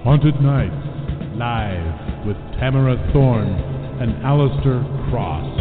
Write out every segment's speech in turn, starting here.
Haunted Nights, live with Tamara Thorne and Alistair Cross.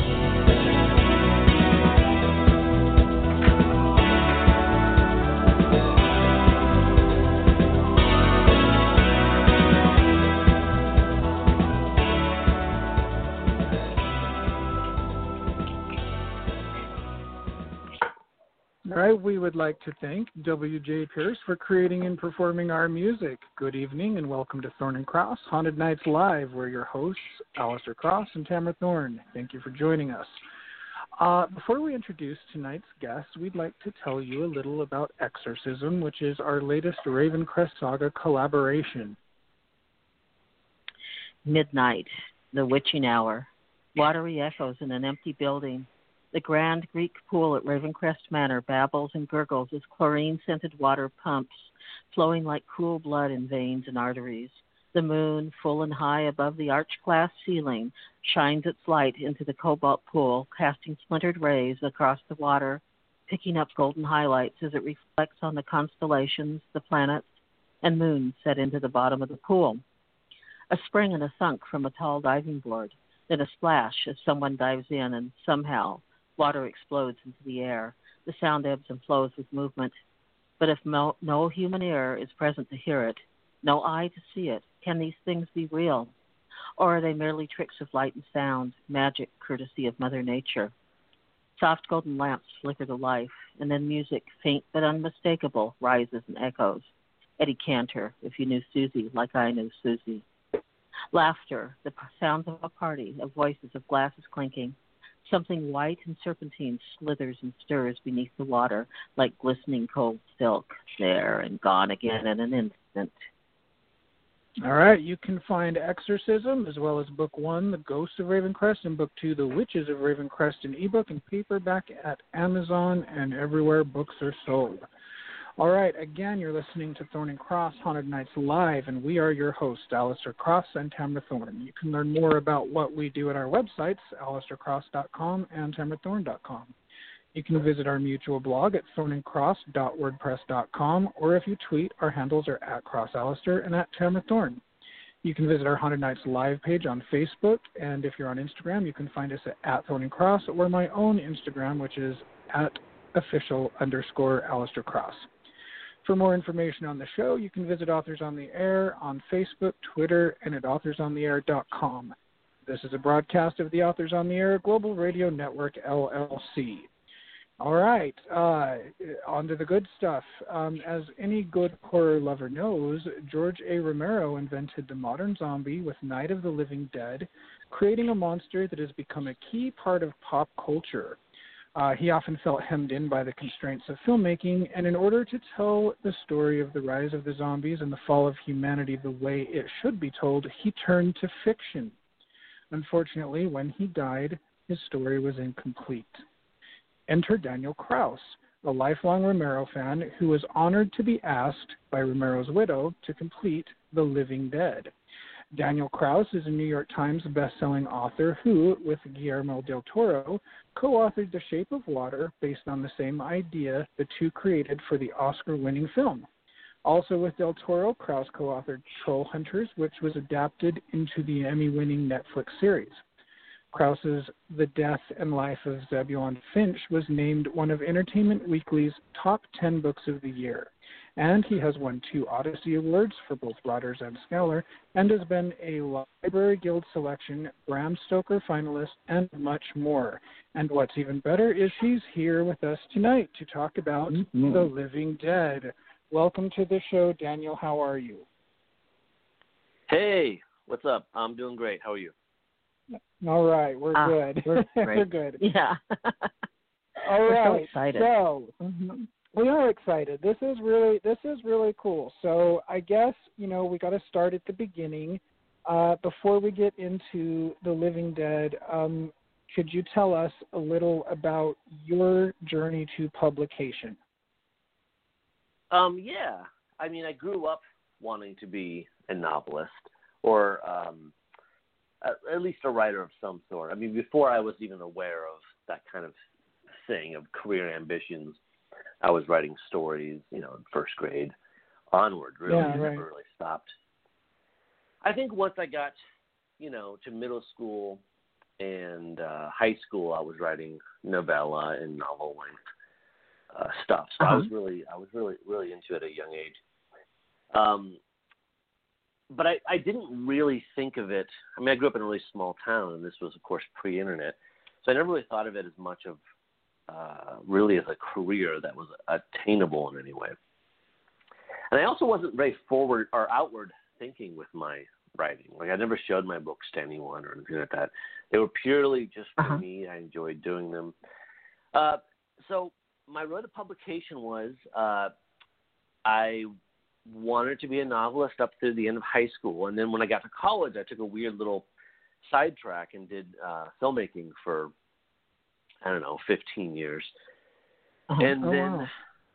All right, we would like to thank W.J. Pierce for creating and performing our music. Good evening and welcome to Thorne and Cross, Haunted Nights Live. We're your hosts, Alistair Cross and Tamara Thorne. Thank you for joining us. Before we introduce tonight's guests, we'd like to tell you a little about Exorcism, which is our latest Ravencrest Saga collaboration. Midnight, the witching hour, watery echoes in an empty building. The grand Greek pool at Ravencrest Manor babbles and gurgles as chlorine-scented water pumps, flowing like cool blood in veins and arteries. The moon, full and high above the arch-glass ceiling, shines its light into the cobalt pool, casting splintered rays across the water, picking up golden highlights as it reflects on the constellations, the planets, and moons set into the bottom of the pool. A spring and a thunk from a tall diving board, then a splash as someone dives in and somehow water explodes into the air. The sound ebbs and flows with movement. But if no human ear is present to hear it, no eye to see it, can these things be real? Or are they merely tricks of light and sound, magic courtesy of Mother Nature? Soft golden lamps flicker to life, and then music, faint but unmistakable, rises and echoes. Eddie Cantor, if you knew Susie like I knew Susie. Laughter, the sounds of a party, of voices, of glasses clinking. Something white and serpentine slithers and stirs beneath the water like glistening cold silk, there and gone again in an instant. All right, you can find Exorcism as well as Book 1, The Ghosts of Ravencrest, and Book 2, The Witches of Ravencrest, in ebook and paperback at Amazon and everywhere books are sold. All right, again, you're listening to Thorne and Cross, Haunted Nights Live, and we are your hosts, Alistair Cross and Tamara Thorne. You can learn more about what we do at our websites, alistaircross.com and tamarathorne.com. You can visit our mutual blog at thorneandcross.wordpress.com, or if you tweet, our handles are at CrossAlistair and at Tamara Thorne. You can visit our Haunted Nights Live page on Facebook, and if you're on Instagram, you can find us at Thorne and Cross, or my own Instagram, which is at official_Alistair Cross. For more information on the show, you can visit Authors on the Air on Facebook, Twitter, and at authorsontheair.com. This is a broadcast of the Authors on the Air Global Radio Network, LLC. All right, on to the good stuff. As any good horror lover knows, George A. Romero invented the modern zombie with Night of the Living Dead, creating a monster that has become a key part of pop culture. He often felt hemmed in by the constraints of filmmaking, and in order to tell the story of the rise of the zombies and the fall of humanity the way it should be told, he turned to fiction. Unfortunately, when he died, his story was incomplete. Enter Daniel Kraus, a lifelong Romero fan who was honored to be asked by Romero's widow to complete The Living Dead. Daniel Kraus is a New York Times best-selling author who, with Guillermo del Toro, co-authored The Shape of Water based on the same idea the two created for the Oscar-winning film. Also with del Toro, Kraus co-authored Troll Hunters, which was adapted into the Emmy-winning Netflix series. Kraus's The Death and Life of Zebulon Finch was named one of Entertainment Weekly's top 10 books of the year. And he has won 2 Odyssey Awards for both Rodgers and Skeller, and has been a Library Guild selection, Bram Stoker finalist, and much more. And what's even better is he's here with us tonight to talk about The Living Dead. Welcome to the show, Daniel. How are you? Hey, what's up? I'm doing great. How are you? All right, we're good. We're good. Yeah. All right. So excited. So, we are excited. This is really cool. So I guess, we got to start at the beginning. Before we get into The Living Dead, could you tell us a little about your journey to publication? Yeah. I mean, I grew up wanting to be a novelist or at least a writer of some sort. I mean, before I was even aware of that kind of thing of career ambitions, I was writing stories, in first grade onward, really. Yeah, I right. never really stopped. I think once I got, to middle school and high school, I was writing novella and novel length stuff. So I was really into it at a young age. But I didn't really think of it. I mean, I grew up in a really small town, and this was, of course, pre-internet. So I never really thought of it as much of really as a career that was attainable in any way. And I also wasn't very forward or outward thinking with my writing. Like, I never showed my books to anyone or anything like that. They were purely just for me. I enjoyed doing them. So my road to publication was I wanted to be a novelist up through the end of high school. And then when I got to college, I took a weird little sidetrack and did filmmaking for, 15 years. And then,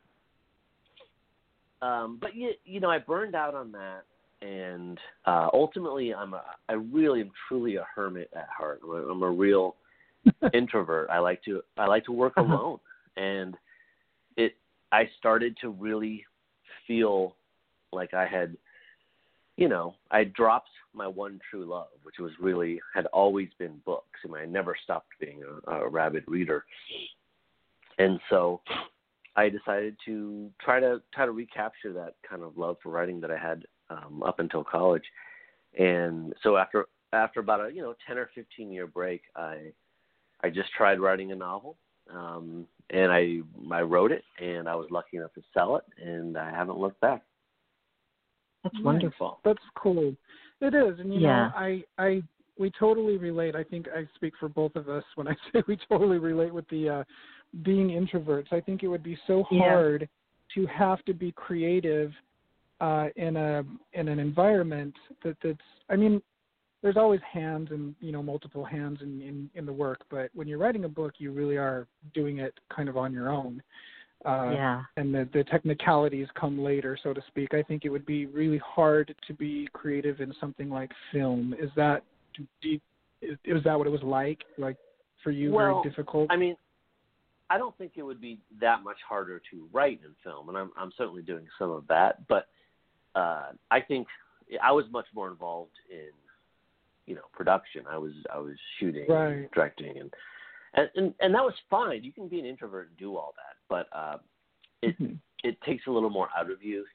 but I burned out on that. And ultimately, I really am truly a hermit at heart. I'm a real introvert. I like to work alone. And I started to really feel like I had, I dropped my one true love, which had always been books. I never stopped being a rabid reader. And so I decided to try to recapture that kind of love for writing that I had up until college. And so after about a 10 or 15 year break, I just tried writing a novel. And I wrote it, and I was lucky enough to sell it, and I haven't looked back. That's wonderful. That's cool. It is, and we totally relate. I think I speak for both of us when I say we totally relate with the being introverts. I think it would be so hard to have to be creative in an environment that's. I mean, there's always hands and multiple hands in the work, but when you're writing a book, you really are doing it kind of on your own. And the technicalities come later, so to speak. I think it would be really hard to be creative in something like film. Is that what it was like for you? Well, very difficult? I mean, I don't think it would be that much harder to write in film, and I'm certainly doing some of that. But I think I was much more involved in production. I was shooting, and directing, and that was fine. You can be an introvert and do all that, but it takes a little more out of you.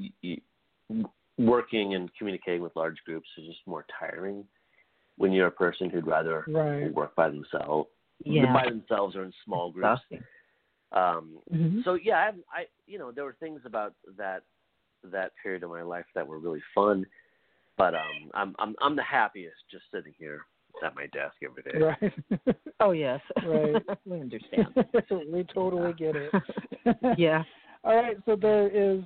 Working and communicating with large groups is just more tiring when you're a person who'd rather work by themselves. By themselves or in small groups. So I there were things about that period of my life that were really fun. But I'm the happiest just sitting here at my desk every day. Right. Oh yes. Right. We understand. We totally get it. Yeah. All right. So there is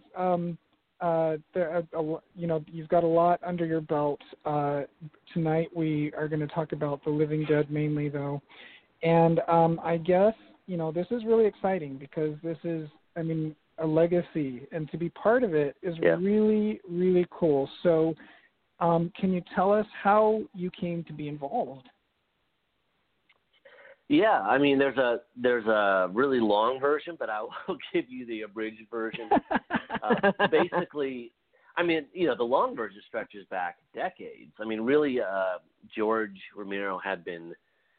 you've got a lot under your belt. Tonight we are going to talk about The Living Dead mainly, though, and I guess this is really exciting because this is a legacy, and to be part of it is really, really cool. So. Can you tell us how you came to be involved? Yeah, there's a really long version, but I will give you the abridged version. Basically, the long version stretches back decades. Really, George Romero had been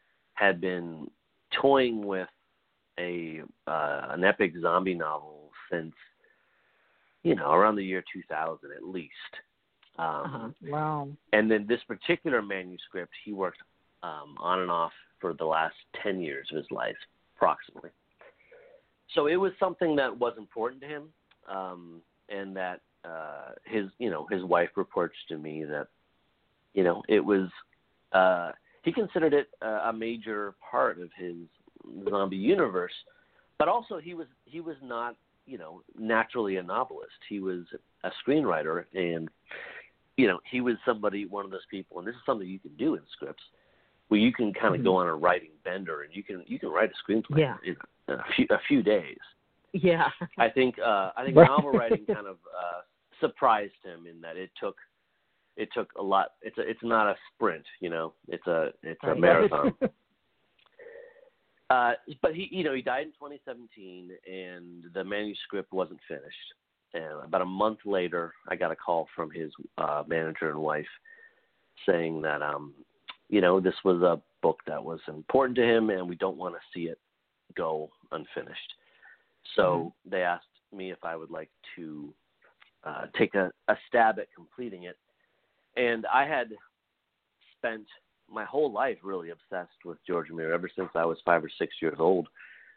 toying with an epic zombie novel since around the year 2000 at least. Wow. And then this particular manuscript, he worked on and off for the last 10 years of his life, approximately. So it was something that was important to him, and that his wife reports to me that, it was he considered it a major part of his zombie universe, but also he was not naturally a novelist. He was a screenwriter, and he was one of those people, and this is something you can do in scripts, where you can kind of go on a writing bender, and you can write a screenplay in a few days. Yeah. I think novel writing kind of surprised him in that it took a lot. It's not a sprint, it's a marathon. But he died in 2017, and the manuscript wasn't finished. And about a month later, I got a call from his manager and wife saying that, this was a book that was important to him and we don't want to see it go unfinished. So they asked me if I would like to take a stab at completing it. And I had spent my whole life really obsessed with George Romero ever since I was 5 or 6 years old.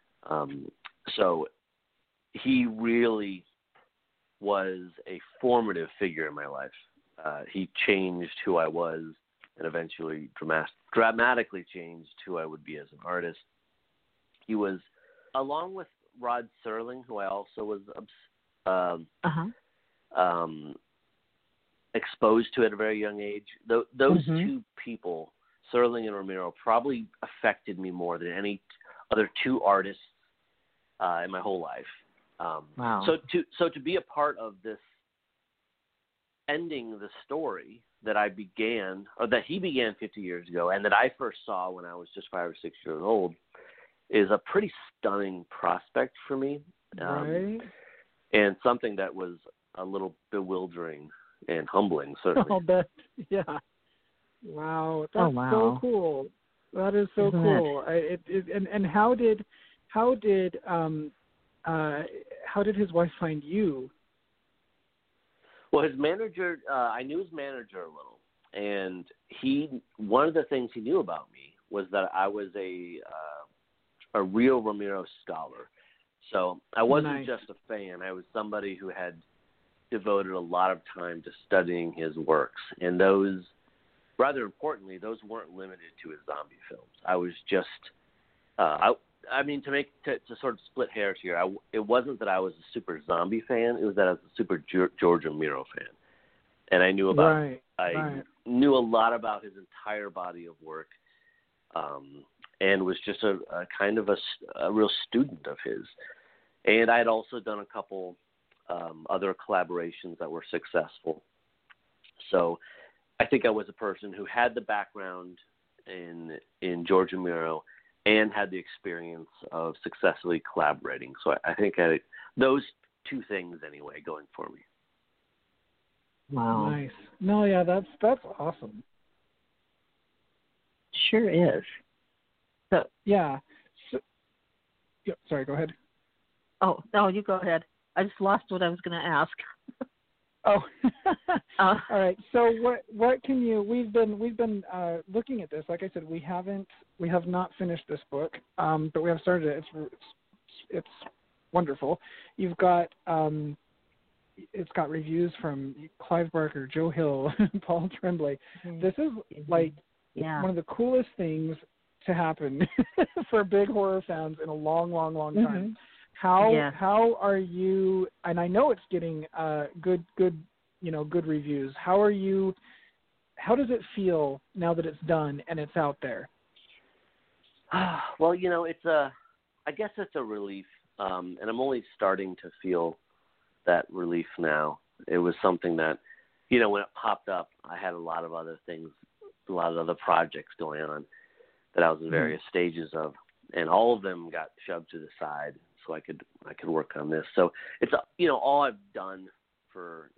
So he really was a formative figure in my life. He changed who I was and eventually dramatically changed who I would be as an artist. He was, along with Rod Serling, who I also was exposed to at a very young age. Those two people, Serling and Romero, probably affected me more than any other two artists in my whole life. Wow. So to be a part of this ending the story that I began, or that he began 50 years ago, and that I first saw when I was just 5 or 6 years old, is a pretty stunning prospect for me. Right. And something that was a little bewildering and humbling, certainly. I'll bet. Yeah. Wow. That's so cool. That is so Isn't cool. And how did his wife find you? Well, his manager, I knew his manager a little, and one of the things he knew about me was that I was a real Romero scholar. So I wasn't just a fan. I was somebody who had devoted a lot of time to studying his works. And those, rather importantly, those weren't limited to his zombie films. I was just, to sort of split hairs here, it wasn't that I was a super zombie fan. It was that I was a super George Romero fan. And I knew about, knew a lot about his entire body of work. And was just a kind of a real student of his. And I had also done a couple other collaborations that were successful. So I think I was a person who had the background in George Romero and had the experience of successfully collaborating. So I think I had those two things anyway going for me. Wow. Nice. No, yeah, that's awesome. Sure is. So yeah. Sorry, go ahead. Oh, no, you go ahead. I just lost what I was going to ask. Oh, all right. So what can you? We've been looking at this. Like I said, we have not finished this book, but we have started it. It's wonderful. You've got it's got reviews from Clive Barker, Joe Hill, Paul Tremblay. This is like one of the coolest things to happen for big horror fans in a long time. How are you? And I know it's getting good reviews. How are you? How does it feel now that it's done and it's out there? Well, I guess it's a relief, and I'm only starting to feel that relief now. It was something that, when it popped up, I had a lot of other things, a lot of other projects going on that I was in various stages of, and all of them got shoved to the side so I could work on this. So it's all I've done for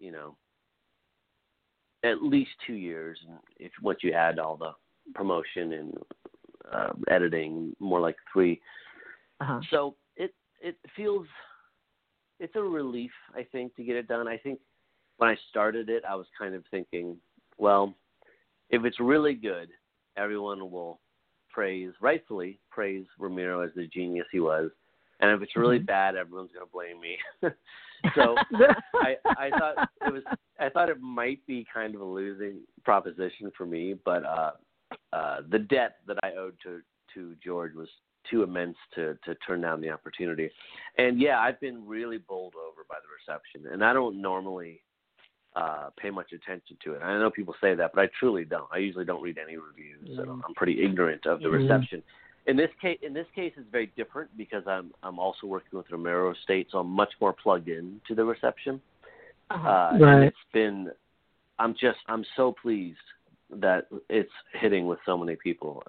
at least 2 years, and once you add all the promotion and editing, more like 3. So it feels, it's a relief, I think, to get it done. I think when I started it, I was kind of thinking, well, if it's really good, everyone will rightfully praise Romero as the genius he was. And if it's really bad, everyone's going to blame me. So I thought it might be kind of a losing proposition for me, but the debt that I owed to George was too immense to turn down the opportunity. And yeah, I've been really bowled over by the reception, and I don't normally pay much attention to it. I know people say that, but I truly don't. I usually don't read any reviews, so I'm pretty ignorant of the reception. In this case, it's very different because I'm also working with Romero Estate, so I'm much more plugged in to the reception. And I'm so pleased that it's hitting with so many people.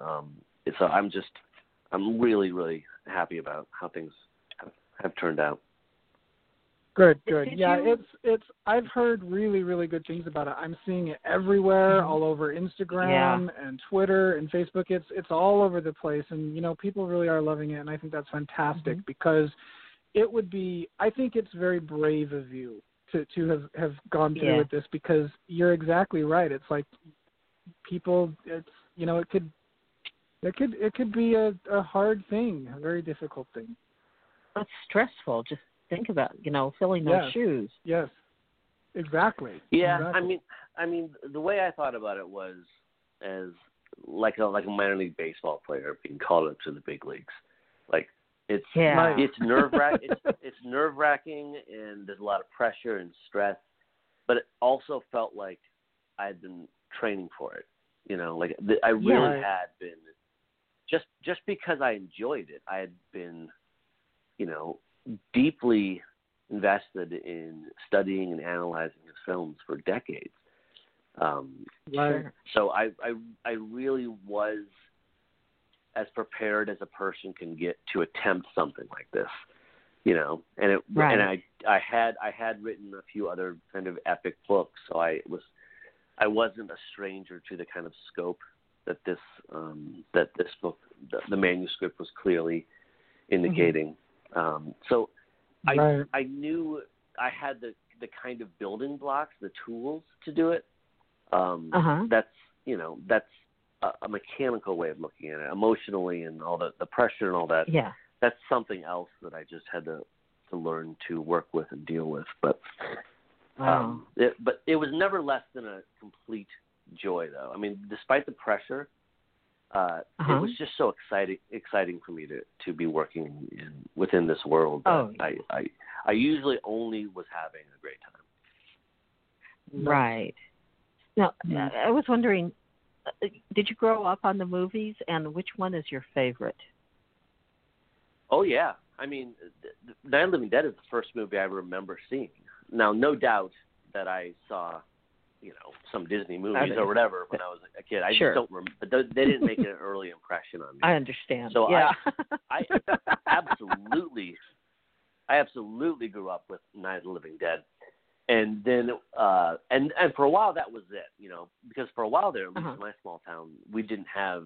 I'm really, really happy about how things have turned out. Good. Did Yeah, you- it's. I've heard really, really good things about it. I'm seeing it everywhere, all over Instagram and Twitter and Facebook. It's all over the place, and people really are loving it, and I think that's fantastic because it would be. I think it's very brave of you to have gone through with this, because you're exactly right. It's like people. It's it could be a hard thing, a very difficult thing. It's stressful. Just think about, filling those shoes. Yes, exactly. Yeah, exactly. I mean, the way I thought about it was as like a minor league baseball player being called up to the big leagues. Like it's it's nerve wracking, and there's a lot of pressure and stress. But it also felt like I'd been training for it. I really had been. Just because I enjoyed it, I had been, deeply invested in studying and analyzing the films for decades. So I really was as prepared as a person can get to attempt something like this, and I had written a few other kind of epic books, so I wasn't a stranger to the kind of scope that this book, the manuscript, was clearly indicating. So I knew I had the kind of building blocks, the tools to do it. That's a mechanical way of looking at it, emotionally, and all the pressure and all that. Yeah, that's something else that I just had to learn to work with and deal with. But it was never less than a complete joy, though. I mean, despite the pressure, it was just so exciting for me to be working within this world. I usually only was having a great time. Right. Now, I was wondering, did you grow up on the movies, and which one is your favorite? Oh, yeah. I mean, Night of the Living Dead is the first movie I remember seeing. Now, no doubt that I saw, some Disney movies or whatever when I was a kid. I just don't remember. But they didn't make an early impression on me. I understand. So yeah. I absolutely grew up with Night of the Living Dead. And then, and for a while that was it, because for a while there, at least in my small town, we didn't have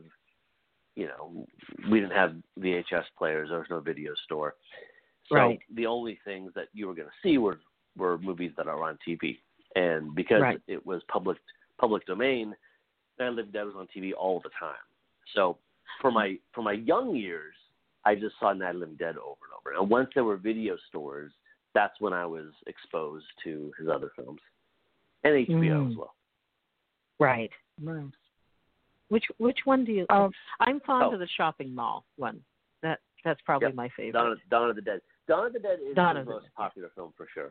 VHS players. There was no video store. So the only things that you were going to see were movies that are on TV. And because it was public domain, Night of the Living Dead was on TV all the time. So for my young years, I just saw Night of the Living Dead over and over. And once there were video stores, that's when I was exposed to his other films, and HBO as well. Right. Nice. Which one do you? I'm fond of the shopping mall one. That's probably my favorite. Dawn of the Dead. Dawn of the Dead is the most popular film for sure.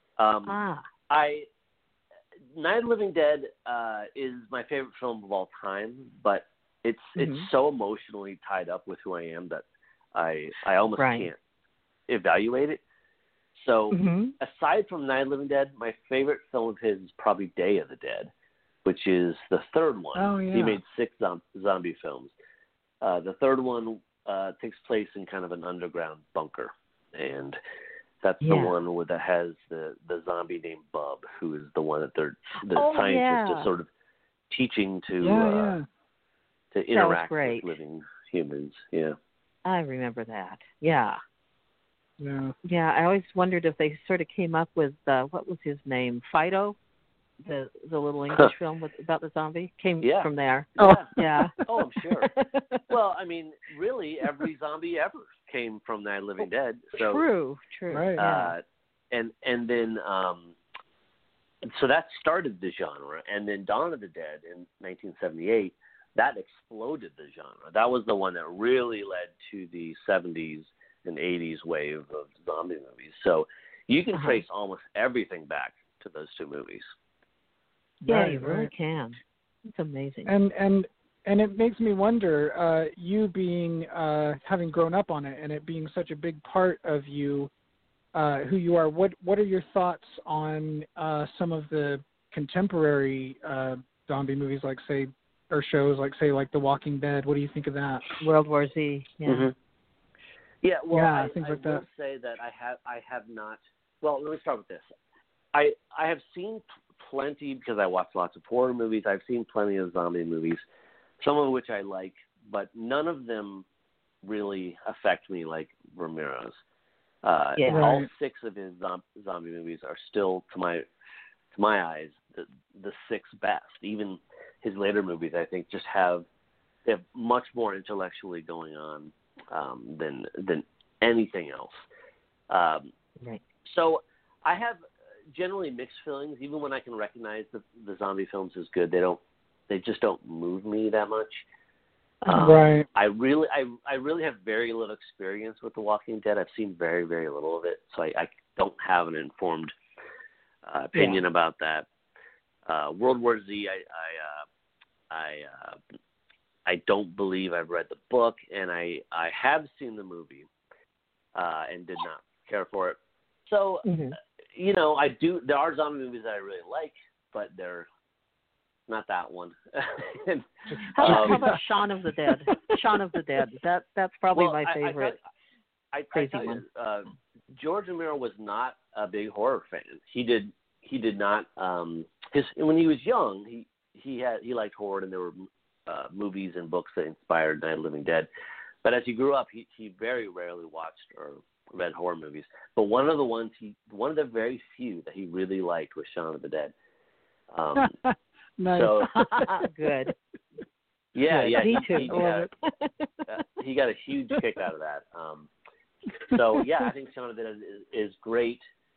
Night of the Living Dead is my favorite film of all time, but it's so emotionally tied up with who I am that I almost can't evaluate it. So aside from Night of the Living Dead, my favorite film of his is probably Day of the Dead, which is the third one. Oh, yeah. He made 6 zombie films. The third one takes place in kind of an underground bunker, and that's the one that has the zombie named Bub, who is the one that scientists are sort of teaching to interact with living humans. Yeah, I remember that. Yeah. Yeah, I always wondered if they sort of came up with what was his name, Fido, the little English film about the zombie came from there. Oh, yeah. Oh, I'm sure. Well, I mean, really, every zombie ever came from Night of the Living Dead. So, true. Right. And then so that started the genre, and then Dawn of the Dead in 1978 that exploded the genre. That was the one that really led to the 70s and 80s wave of zombie movies. So you can trace almost everything back to those two movies. Yeah, you really can. It's amazing. And it makes me wonder, you being having grown up on it and it being such a big part of you, who you are. What are your thoughts on some of the contemporary zombie movies, like shows like The Walking Dead? What do you think of that? World War Z. Yeah. Yeah, well, I things like will that. say that I have not well, let me start with this. I have seen plenty, because I watch lots of horror movies. I've seen plenty of zombie movies, some of which I like, but none of them really affect me like Romero's. All 6 of his zombie movies are still, to my eyes, the 6 best. Even his later movies, I think, just have much more intellectually going on than anything else. Right. So I have generally mixed feelings. Even when I can recognize the zombie films as good, they just don't move me that much. Right. I really have very little experience with The Walking Dead. I've seen very, very little of it, so I don't have an informed opinion about that. World War Z, I don't believe I've read the book, and I have seen the movie and did not care for it. So, I do. There are zombie movies that I really like, but they're not that one. How about Shaun of the Dead? Shaun of the Dead. That's probably my favorite. I tell you, George Romero was not a big horror fan. He did not. When he was young, he liked horror, and there were movies and books that inspired Night of the Living Dead. But as he grew up, he very rarely watched or read horror movies. But one of the very few that he really liked was Shaun of the Dead. Nice. So, good. Yeah, me too. He got a huge kick out of that. So yeah, I think Shaun of the Dead is great.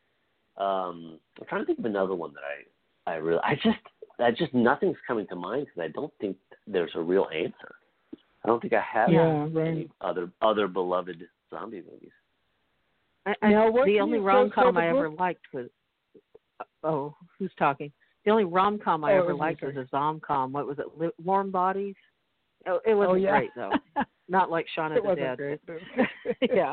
I'm trying to think of another one that I just nothing's coming to mind because I don't think there's a real answer. I don't think I have any other beloved zombie movies. The only rom-com I ever liked was who's talking? The only rom-com I ever liked was a Zom-com. What was it? Warm Bodies? Oh, it wasn't great, though. Not like Shaun of the Dead. Great. Yeah.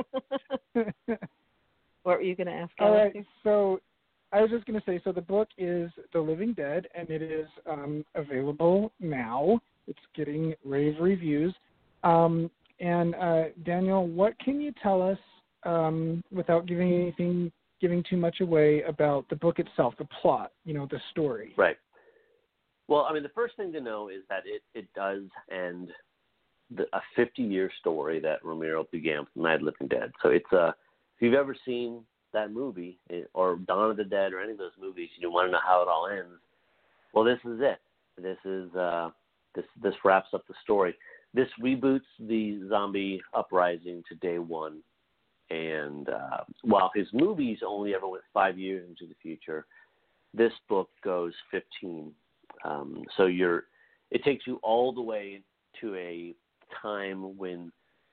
What were you going to ask? All right, so I was just going to say, so the book is The Living Dead, and it is available now. It's getting rave reviews. And Daniel, what can you tell us without giving too much away about the book itself, the plot, the story? Right. Well, I mean, the first thing to know is that it does end a 50-year story that Romero began with Night of the Living Dead. So it's if you've ever seen that movie or Dawn of the Dead or any of those movies, you want to know how it all ends. Well, this is it. This is this wraps up the story. This reboots the zombie uprising to day one. And while his movies only ever went 5 years into the future, this book goes 15. So it takes you all the way to a time when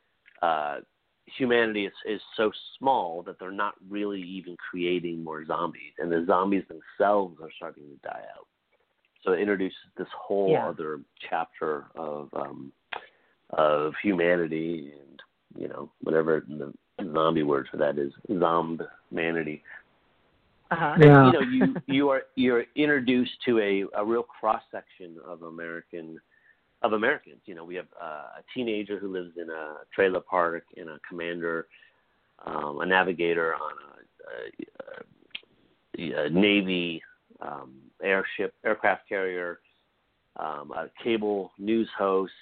humanity is so small that they're not really even creating more zombies, and the zombies themselves are starting to die out. So it introduces this whole other chapter of humanity, and whatever the zombie word for that is, zomb-manity. Uh-huh. And, you're introduced to a real cross section of Americans. We have a teenager who lives in a trailer park, and a commander, a navigator on a Navy aircraft carrier, a cable news host,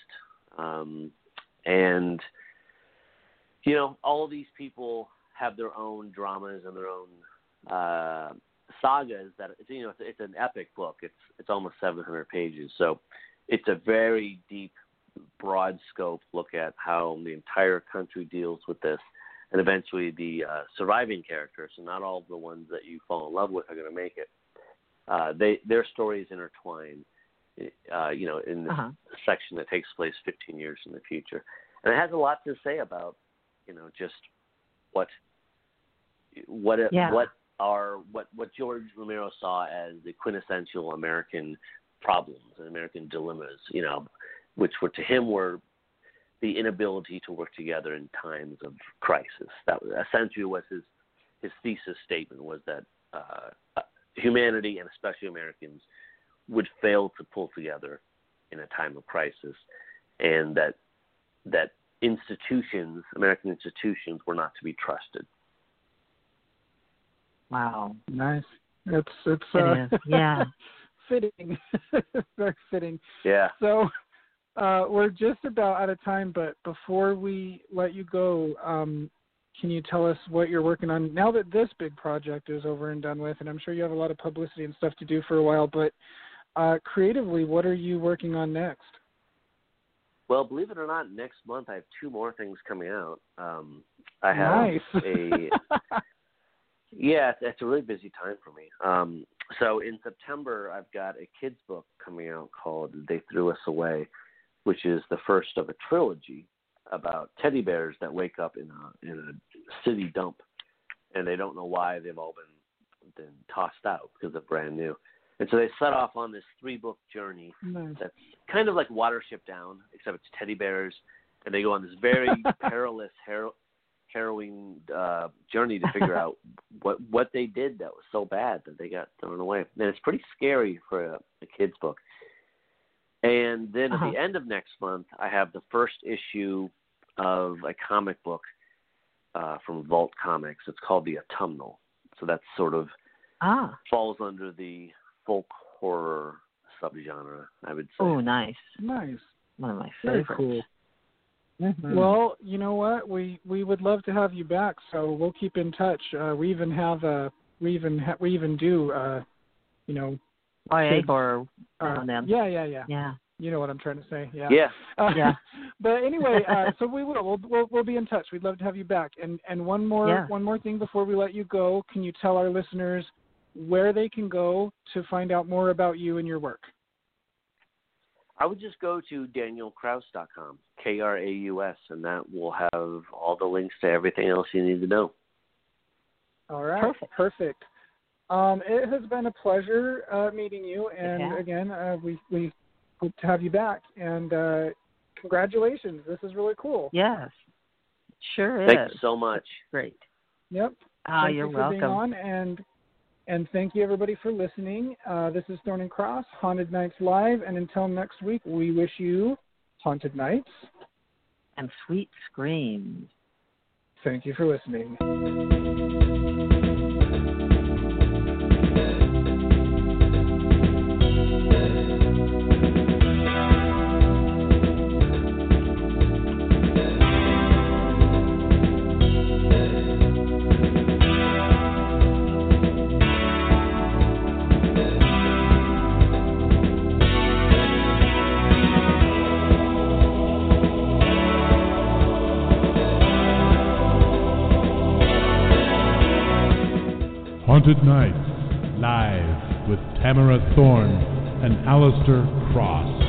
and all of these people have their own dramas and their own sagas. That it's an epic book. It's almost 700 pages, so it's a very deep, broad scope look at how the entire country deals with this, and eventually the surviving characters. So not all of the ones that you fall in love with are going to make it. Their stories intertwine, in this section that takes place 15 years in the future, and it has a lot to say about, just what George Romero saw as the quintessential American problems and American dilemmas, which were to him were the inability to work together in times of crisis. That was essentially was his thesis statement, was that humanity, and especially Americans, would fail to pull together in a time of crisis, and that institutions, American institutions, were not to be trusted. Wow. Nice. It is. Yeah. Fitting. Very fitting. Yeah. So we're just about out of time, but before we let you go, can you tell us what you're working on now that this big project is over and done with? And I'm sure you have a lot of publicity and stuff to do for a while, but creatively, what are you working on next? Well, believe it or not, next month I have 2 more things coming out. I have it's a really busy time for me. So in September, I've got a kids book coming out called They Threw Us Away, which is the first of a trilogy about teddy bears that wake up in a city dump, and they don't know why they've all been tossed out because they're brand new. And so they set off on this 3-book journey that's kind of like Watership Down, except it's teddy bears, and they go on this very perilous, harrowing journey to figure out what they did that was so bad that they got thrown away. And it's pretty scary for a kid's book. And then at the end of next month, I have the first issue of a comic book from Vault Comics. It's called The Autumnal. So that sort of falls under the folk horror subgenre, I would say. Oh, nice. Nice. One of my favorites. Very cool. Mm-hmm. Well, you know what? We would love to have you back, so we'll keep in touch. We even do YA horror now and then. Yeah. You know what I'm trying to say. Yeah. Yeah. But anyway, so we'll be in touch. We'd love to have you back. And one more thing before we let you go. Can you tell our listeners where they can go to find out more about you and your work? I would just go to danielkraus.com, Kraus, and that will have all the links to everything else you need to know. All right. Perfect. It has been a pleasure meeting you, and again, we hope to have you back. And congratulations! This is really cool. Yes, sure is. Thank you so much. Great. Yep. You're you for welcome. being on, and thank you everybody for listening. This is Thorn and Cross, Haunted Nights Live, and until next week, we wish you haunted nights and sweet screams. Thank you for listening. Haunted Nights, live with Tamara Thorne and Aleister Cross.